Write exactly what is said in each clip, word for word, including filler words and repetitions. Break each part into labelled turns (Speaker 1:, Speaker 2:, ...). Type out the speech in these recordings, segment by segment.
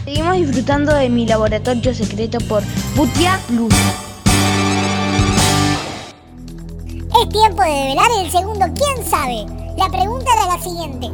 Speaker 1: Seguimos disfrutando de Mi Laboratorio Secreto por Butia Plus.
Speaker 2: Es tiempo de develar el segundo ¿Quién sabe? La pregunta era la siguiente.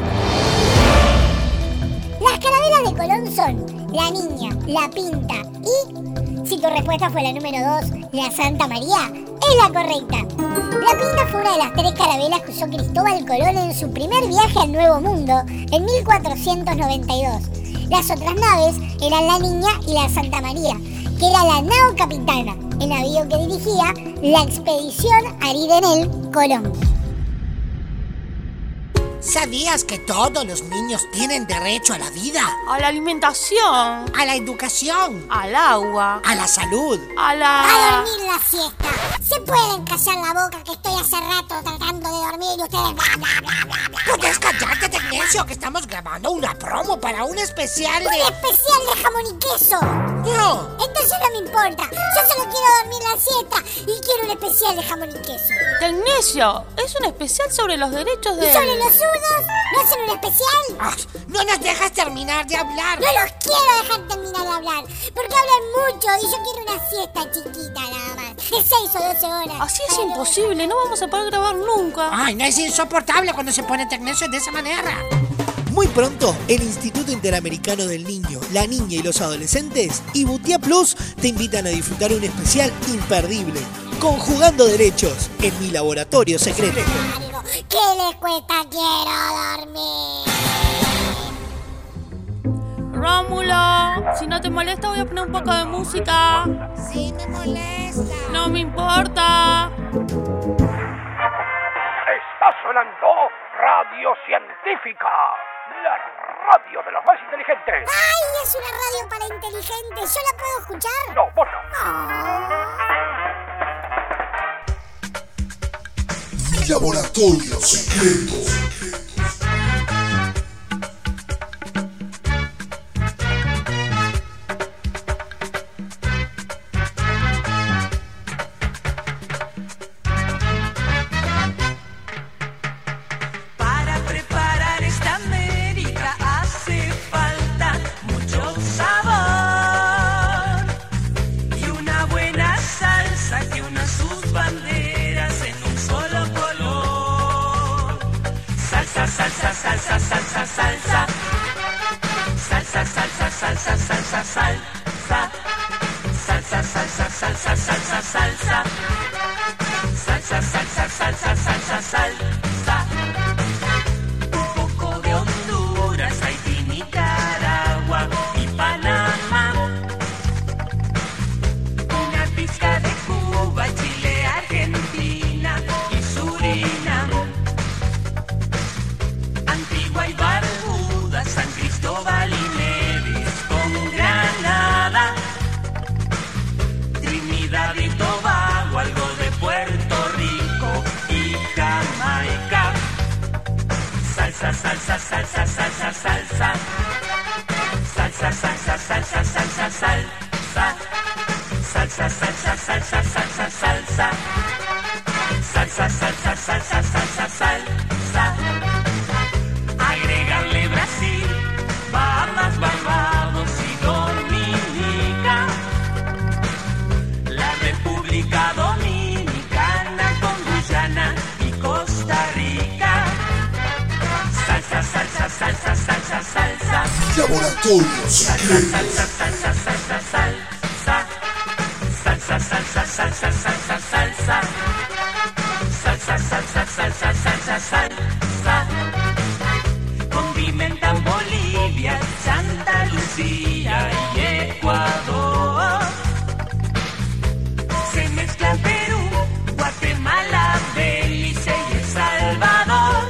Speaker 2: Las carabelas de Colón son la Niña, la Pinta y, si tu respuesta fue la número dos, la Santa María, es la correcta. La Pinta fue una de las tres carabelas que usó Cristóbal Colón en su primer viaje al Nuevo Mundo en mil cuatrocientos noventa y dos. Las otras naves eran la Niña y la Santa María, que era la nao capitana, el navío que dirigía la expedición Aridenel Colón.
Speaker 3: ¿Sabías que todos los niños tienen derecho a la vida?
Speaker 4: A la alimentación.
Speaker 3: A la educación.
Speaker 4: Al agua.
Speaker 3: A la salud.
Speaker 4: A la...
Speaker 2: A dormir la siesta. ¿Se pueden callar la boca que estoy hace rato tratando de dormir y ustedes bla bla bla bla bla?
Speaker 3: ¿Puedes callarte, Tecnesio, que estamos grabando una promo para un especial de...
Speaker 2: ¡Un especial de jamón y queso!
Speaker 3: No.
Speaker 2: Entonces no me importa. Yo solo quiero dormir la siesta y quiero un especial de jamón y queso.
Speaker 4: Tecnesio, es un especial sobre los derechos de...
Speaker 2: ¿Y sobre los zurdos? ¿No hacen un especial?
Speaker 3: Ah, no nos dejas terminar de hablar.
Speaker 2: No los quiero dejar terminar de hablar, porque hablan mucho y yo quiero una siesta chiquita nada más, de seis o doce horas.
Speaker 4: Así es imposible, no vamos a poder grabar nunca.
Speaker 3: Ay, no, es insoportable cuando se pone Tecnesio de esa manera.
Speaker 5: Muy pronto, el Instituto Interamericano del Niño, la Niña y los Adolescentes y Butia Plus te invitan a disfrutar un especial imperdible, Conjugando Derechos, en Mi Laboratorio Secreto.
Speaker 2: ¿Qué les cuesta? Quiero dormir.
Speaker 4: Rómulo, si no te molesta voy a poner un poco de música.
Speaker 3: Sí, me molesta.
Speaker 4: No me importa.
Speaker 6: Está sonando Radio Científica, la radio de los más inteligentes.
Speaker 2: ¡Ay, es una radio para inteligentes! ¿Yo la puedo escuchar?
Speaker 6: No, vos no.
Speaker 2: Oh.
Speaker 7: Mi Laboratorio Secreto.
Speaker 8: Salsa, salsa, salsa, salsa. Salsa, salsa, salsa, salsa, salsa. Salsa, salsa, salsa, salsa, salsa. Salsa, salsa, salsa, salsa, salsa. Un poco de Honduras, Haití, Nicaragua y Panamá. Una pizca de Cuba, Chile, Argentina y Surinam. Antigua y Barbuda, San Cristóbal y Nevis con Granada. Trinidad y Tobago, algo de Puerto Rico y Jamaica. Salsa, salsa, salsa, salsa, salsa. Salsa, salsa, salsa, salsa, salsa. Salsa, salsa, salsa, salsa, salsa. Salsa, salsa, salsa, salsa, salsa. Agregarle Brasil, Bahamas, Barbados y Dominica. La República Dominicana con Guyana y Costa Rica. Salsa, salsa, salsa, salsa, salsa.
Speaker 7: Laboratorio Secreto.
Speaker 8: Salsa, salsa, salsa, salsa. Salsa, salsa, salsa, salsa, salsa. Salsa, salsa, salsa, salsa, salsa. Condimentan Bolivia, Santa Lucía y Ecuador. Se mezclan Perú, Guatemala, Belice y El Salvador.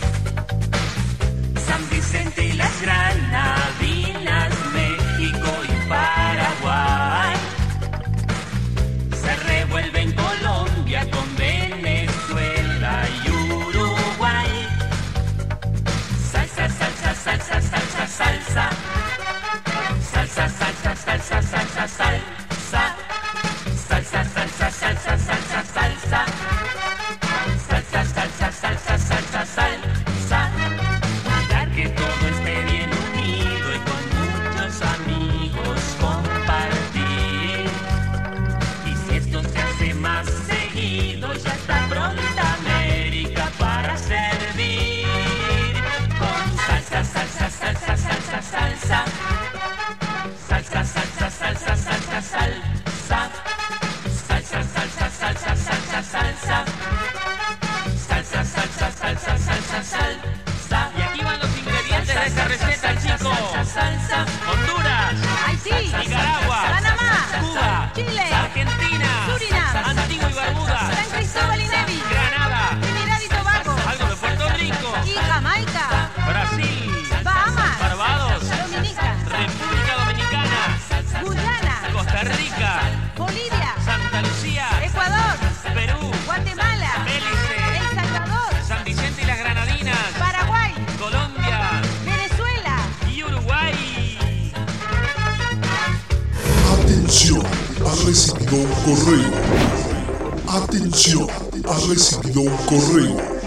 Speaker 8: San Vicente y las Granadinas, México y Paraguay. Se revuelven Colombia salsa. Honduras.
Speaker 4: Haití.
Speaker 8: Nicaragua.
Speaker 4: Panamá.
Speaker 8: Cuba.
Speaker 4: Chile.
Speaker 8: Argentina.
Speaker 4: Surinam.
Speaker 8: Antigua y Barbuda.
Speaker 4: San Cristóbal y Nevis.
Speaker 8: Granada.
Speaker 4: Trinidad y Tobago.
Speaker 8: Algo de Puerto Rico.
Speaker 4: Y Jamaica.
Speaker 8: Brasil.
Speaker 4: Bahamas.
Speaker 8: Barbados.
Speaker 4: Dominica.
Speaker 8: República Dominicana.
Speaker 4: Guyana.
Speaker 8: Costa Rica.
Speaker 4: Bolivia.
Speaker 8: Santa Lucía.
Speaker 4: Ecuador.
Speaker 8: Perú.
Speaker 4: Guatemala.
Speaker 8: Belice.
Speaker 4: El Salvador.
Speaker 8: San Vicente y las Granadinas.
Speaker 4: Paraguay.
Speaker 8: Colombia.
Speaker 4: Venezuela.
Speaker 8: Y Uruguay.
Speaker 7: Atención, ha recibido un correo. Atención, ha recibido un correo.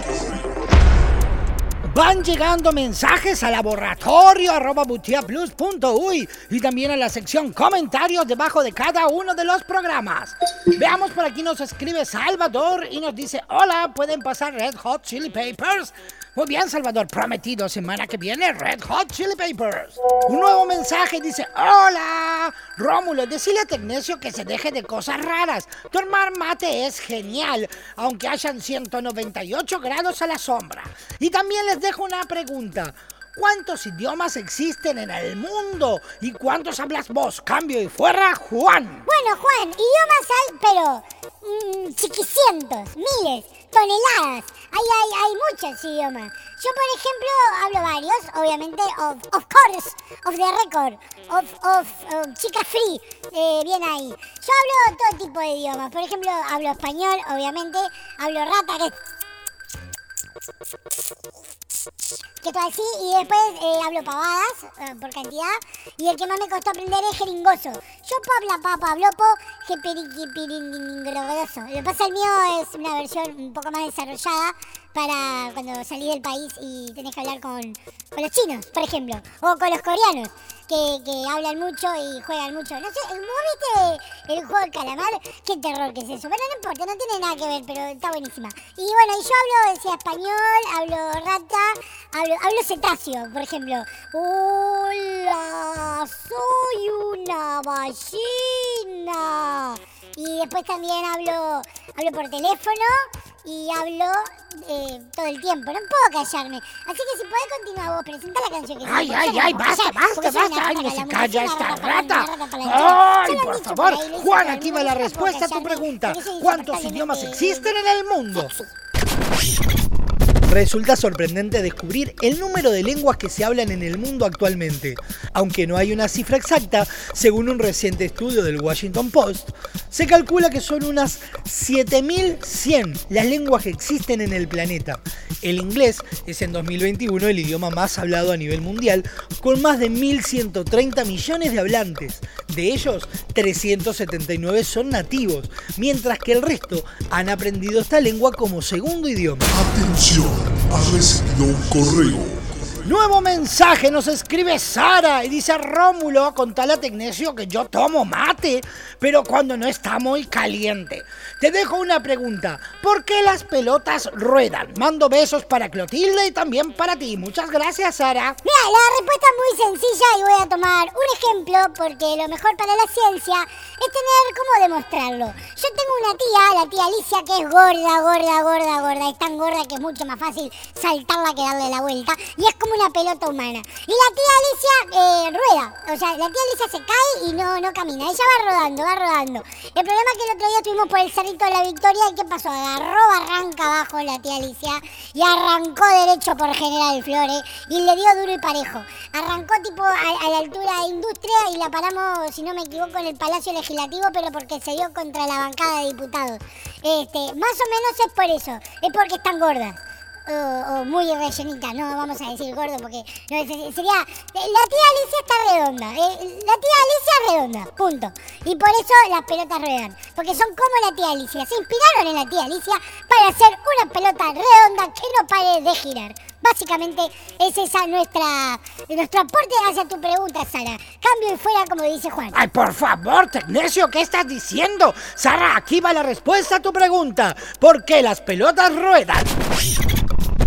Speaker 5: Van llegando mensajes a laboratorio arroba butiaplus punto uy y también a la sección comentarios debajo de cada uno de los programas. Veamos, por aquí nos escribe Salvador y nos dice: hola, ¿pueden pasar Red Hot Chili Peppers? Muy bien, Salvador, prometido, semana que viene Red Hot Chili Peppers. Un nuevo mensaje dice: hola, Rómulo, decile a Tecnesio que se deje de cosas raras. Tomar mate es genial, aunque hayan ciento noventa y ocho grados a la sombra. Y también les dejo una pregunta: ¿cuántos idiomas existen en el mundo? ¿Y cuántos hablas vos? Cambio y fuera, Juan.
Speaker 2: Bueno, Juan, idiomas hay, pero mmm, chiquicientos, miles, toneladas. Hay, hay, hay muchos idiomas. Yo, por ejemplo, hablo varios, obviamente, of, of course, of the record, of, of uh, chica free, eh, bien ahí. Yo hablo todo tipo de idiomas. Por ejemplo, hablo español, obviamente, hablo rata, que que todo así, y después eh, hablo pavadas, eh, por cantidad, y el que más me costó aprender es jeringoso. Yo habla papa, hablo po, que periquipiringroso. Lo que pasa, el mío es una versión un poco más desarrollada para cuando salís del país y tenés que hablar con, con los chinos, por ejemplo, o con los coreanos, que, que hablan mucho y juegan mucho. No sé, ¿vos viste el juego del calamar? Qué terror que es eso, pero no importa, no tiene nada que ver, pero está buenísima. Y bueno, y yo hablo, decía, español, hablo rata, hablo, hablo cetáceo, por ejemplo. Hola, soy una ballena. Y después también hablo, hablo por teléfono y hablo eh, todo el tiempo. No puedo callarme. Así que si podés continuar vos, presenta la canción que
Speaker 5: Ay,
Speaker 2: se
Speaker 5: ay, ay, basta, basta, basta. Ay, no se calla esta rata. Ay, por favor. Juan, aquí va la respuesta a tu pregunta. ¿Cuántos idiomas existen en el mundo? Resulta sorprendente descubrir el número de lenguas que se hablan en el mundo actualmente. Aunque no hay una cifra exacta, según un reciente estudio del Washington Post, se calcula que son unas siete mil cien las lenguas que existen en el planeta. El inglés es en dos mil veintiuno el idioma más hablado a nivel mundial, con más de mil ciento treinta millones de hablantes. De ellos, trescientos setenta y nueve son nativos, mientras que el resto han aprendido esta lengua como segundo idioma.
Speaker 7: Atención, ha recibido un correo.
Speaker 5: Nuevo mensaje, nos escribe Sara y dice: Rómulo, contale a Tecnesio que yo tomo mate, pero cuando no está muy caliente. Te dejo una pregunta: ¿por qué las pelotas ruedan? Mando besos para Clotilde y también para ti. Muchas gracias, Sara.
Speaker 2: Mira, la respuesta es muy sencilla y voy a tomar un ejemplo porque lo mejor para la ciencia es tener cómo demostrarlo. Yo tengo una tía, la tía Alicia, que es gorda, gorda, gorda, gorda. Es tan gorda que es mucho más fácil saltarla que darle la vuelta. Y es como una pelota humana. Y la tía Alicia eh, rueda. O sea, la tía Alicia se cae y no, no camina. Ella va rodando, va rodando. El problema es que el otro día estuvimos por el Cerrito de la Victoria y ¿qué pasó? Agarró barranca abajo la tía Alicia y arrancó derecho por General Flores y le dio duro y parejo. Arrancó tipo a, a la altura de Industria y la paramos, si no me equivoco, en el Palacio Legislativo, pero porque se dio contra la bancada de diputados. Este, más o menos es por eso. Es porque están gordas. O, o muy rellenita, no vamos a decir gordo porque no, sería... La tía Alicia está redonda, eh, la tía Alicia es redonda, punto. Y por eso las pelotas ruedan, porque son como la tía Alicia. Se inspiraron en la tía Alicia para hacer una pelota redonda que no pare de girar. Básicamente es esa nuestra nuestro aporte hacia tu pregunta, Sara. Cambio y fuera, como dice Juan.
Speaker 5: Ay, por favor, Tecnesio, ¿qué estás diciendo? Sara, aquí va la respuesta a tu pregunta. ¿Por qué las pelotas ruedan?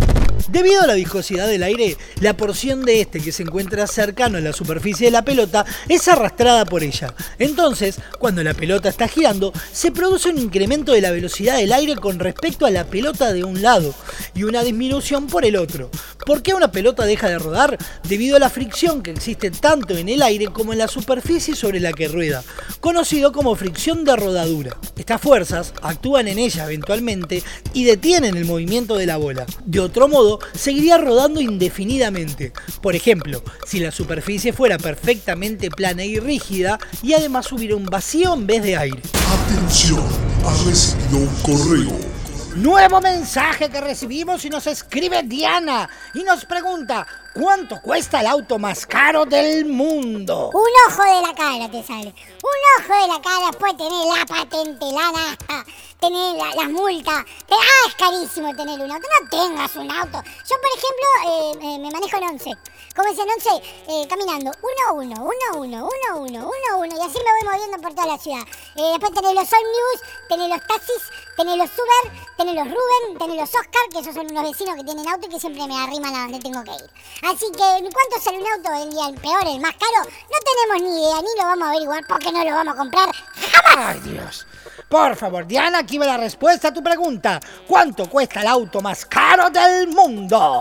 Speaker 5: Debido a la viscosidad del aire, la porción de este que se encuentra cercano a la superficie de la pelota es arrastrada por ella. Entonces, cuando la pelota está girando, se produce un incremento de la velocidad del aire con respecto a la pelota de un lado y una disminución por el otro. ¿Por qué una pelota deja de rodar? Debido a la fricción que existe tanto en el aire como en la superficie sobre la que rueda, conocido como fricción de rodadura. Estas fuerzas actúan en ella eventualmente y detienen el movimiento de la bola. De otro modo, seguiría rodando indefinidamente. Por ejemplo, si la superficie fuera perfectamente plana y rígida y además hubiera un vacío en vez de aire.
Speaker 7: Atención, ha recibido un correo.
Speaker 3: Nuevo mensaje que recibimos y nos escribe Diana y nos pregunta: ¿cuánto cuesta el auto más caro del mundo?
Speaker 2: Un ojo de la cara te sale. Un ojo de la cara, puede tener la patente, la nafta, tener la, las multas. Te, ah, es carísimo tener un auto. No tengas un auto. Yo, por ejemplo, eh, eh, me manejo en once. Como es en once, eh, caminando. Uno a uno, uno a uno, uno a uno, uno a uno. Y así me voy moviendo por toda la ciudad. Eh, después tenés los ómnibus, tenés los taxis, tenés los Uber, tenés los Ruben, tenés los Oscar, que esos son unos vecinos que tienen auto y que siempre me arriman a donde tengo que ir. Así que, ¿cuánto sale un auto el día el peor, el más caro? No tenemos ni idea, ni lo vamos a averiguar porque no lo vamos a comprar jamás.
Speaker 3: ¡Ay, Dios! Por favor, Diana, aquí va la respuesta a tu pregunta. ¿Cuánto cuesta el auto más caro del mundo?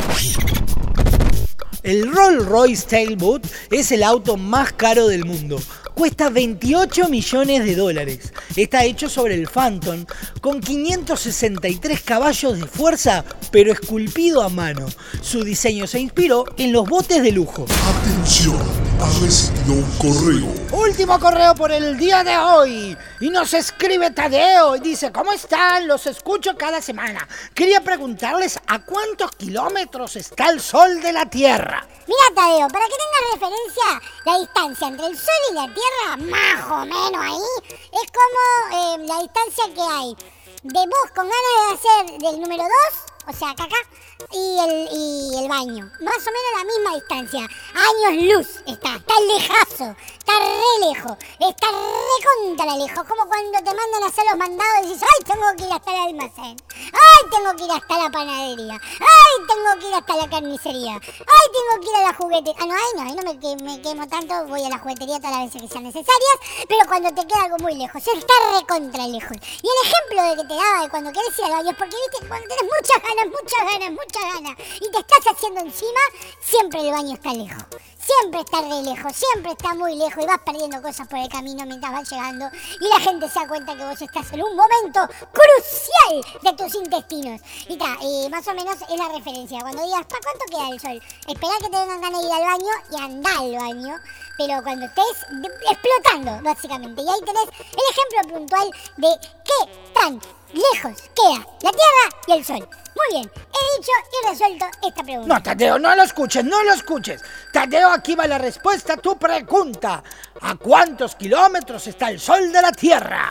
Speaker 5: El Rolls-Royce Talbot es el auto más caro del mundo. Cuesta veintiocho millones de dólares. Está hecho sobre el Phantom con quinientos sesenta y tres caballos de fuerza, pero esculpido a mano. Su diseño se inspiró en los botes de lujo.
Speaker 7: Atención, ha recibido un correo.
Speaker 3: Último correo por el día de hoy. Y nos escribe Tadeo y dice: ¿cómo están? Los escucho cada semana. Quería preguntarles a cuántos kilómetros está el Sol de la Tierra.
Speaker 2: Mira, Tadeo, para que tengas referencia, la distancia entre el Sol y la Tierra, más o menos ahí, es como eh, la distancia que hay de vos con ganas de hacer del número dos, o sea, caca, y el, y el baño. Más o menos la misma distancia. Años luz está, está lejazo, está re lejos, está re contra lejos. Como cuando te mandan a hacer los mandados y dices: ¡ay, tengo que ir hasta el almacén! ¡Ay, tengo que ir hasta la panadería! ¡Ay, tengo que ir hasta la carnicería! ¡Ay, tengo que ir a la juguetería! Ah, no, ahí no, ahí no me, que, me quemo tanto, voy a la juguetería todas las veces que sean necesarias, pero cuando te queda algo muy lejos, está re contra lejos. Y el ejemplo de que te daba de cuando querés ir al baño es porque, viste, cuando tenés muchas ganas, muchas ganas, muchas ganas, y te estás haciendo encima, siempre el baño está lejos. Siempre está re lejos, siempre está muy lejos y vas perdiendo cosas por el camino mientras vas llegando y la gente se da cuenta que vos estás en un momento crucial de tus intestinos. Y ta, y más o menos es la referencia. Cuando digas: ¿para cuánto queda el Sol? Esperá que te vengan ganas de ir al baño y andá al baño, pero cuando estés explotando, básicamente. Y ahí tenés el ejemplo puntual de qué tan lejos queda la Tierra y el Sol. Muy bien, he dicho y resuelto esta pregunta.
Speaker 3: No, Tadeo, no lo escuches, no lo escuches. Tadeo, aquí va la respuesta a tu pregunta. ¿A cuántos kilómetros está el Sol de la Tierra?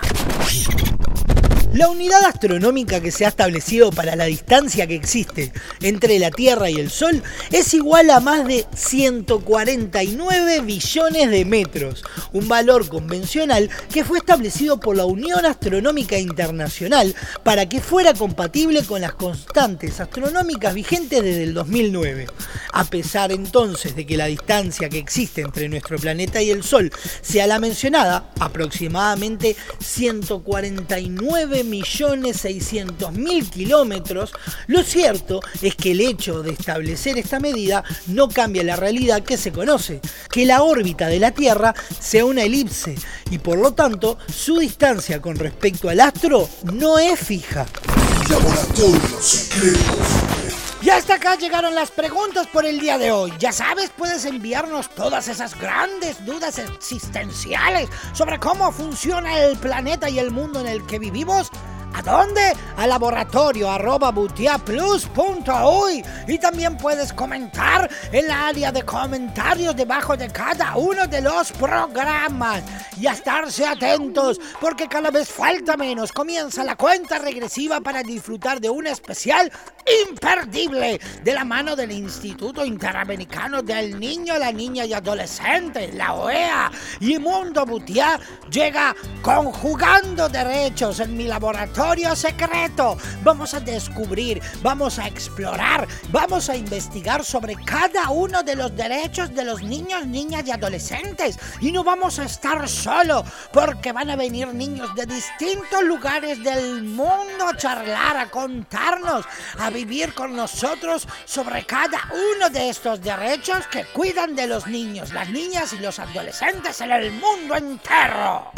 Speaker 5: La unidad astronómica que se ha establecido para la distancia que existe entre la Tierra y el Sol es igual a más de ciento cuarenta y nueve billones de metros, un valor convencional que fue establecido por la Unión Astronómica Internacional para que fuera compatible con las constantes astronómicas vigentes desde el dos mil nueve. A pesar entonces de que la distancia que existe entre nuestro planeta y el Sol sea la mencionada, aproximadamente ciento cuarenta y nueve millones seiscientos mil kilómetros, lo cierto es que el hecho de establecer esta medida no cambia la realidad que se conoce, que la órbita de la Tierra sea una elipse y por lo tanto su distancia con respecto al astro no es fija.
Speaker 7: Laboratorio Secreto.
Speaker 3: Y hasta acá llegaron las preguntas por el día de hoy. Ya sabes, puedes enviarnos todas esas grandes dudas existenciales sobre cómo funciona el planeta y el mundo en el que vivimos. ¿A dónde? A laboratorio arroba butiaplus punto uy. Y también puedes comentar en la área de comentarios debajo de cada uno de los programas. Y a estarse atentos, porque cada vez falta menos. Comienza la cuenta regresiva para disfrutar de un especial imperdible de la mano del Instituto Interamericano del Niño, la Niña y Adolescente, la O E A. Y Mundo Butiá llega conjugando derechos en mi laboratorio laboratorio secreto. Vamos a descubrir, vamos a explorar, vamos a investigar sobre cada uno de los derechos de los niños, niñas y adolescentes. Y no vamos a estar solos, porque van a venir niños de distintos lugares del mundo a charlar, a contarnos, a vivir con nosotros sobre cada uno de estos derechos que cuidan de los niños, las niñas y los adolescentes en el mundo entero.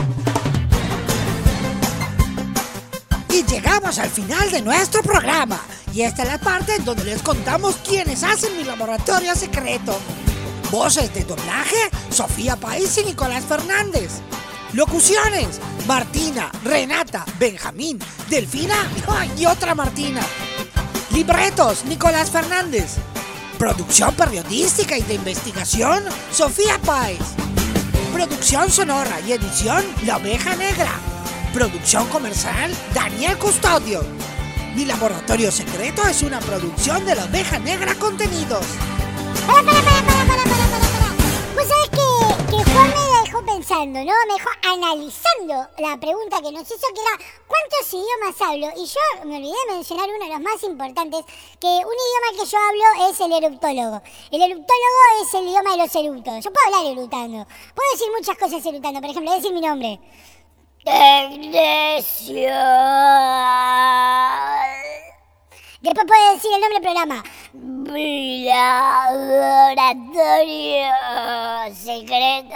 Speaker 3: Y llegamos al final de nuestro programa. Y esta es la parte en donde les contamos quiénes hacen mi laboratorio secreto. Voces de doblaje, Sofía País y Nicolás Fernández. Locuciones, Martina, Renata, Benjamín, Delfina y otra Martina. Libretos, Nicolás Fernández. Producción periodística y de investigación, Sofía País. Producción sonora y edición, La Oveja Negra. Producción comercial, Daniel Custodio. Mi laboratorio secreto es una producción de La Oveja Negra Contenidos.
Speaker 2: Para, para, para, para, para, para, para, para. Vos sabés que, que Juan me dejó pensando, ¿no? Me dejó analizando la pregunta que nos hizo, que era ¿cuántos idiomas hablo? Y yo me olvidé de mencionar uno de los más importantes, que un idioma que yo hablo es el eruptólogo. El eruptólogo es el idioma de los eructos. Yo puedo hablar erutando. Puedo decir muchas cosas erutando. Por ejemplo, decir mi nombre. Tecnecio. Después puedo decir el nombre del programa. Laboratorio secreto.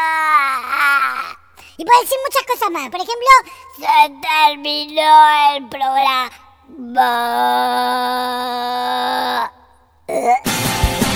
Speaker 2: Y puedo decir muchas cosas más. Por ejemplo, se terminó el programa.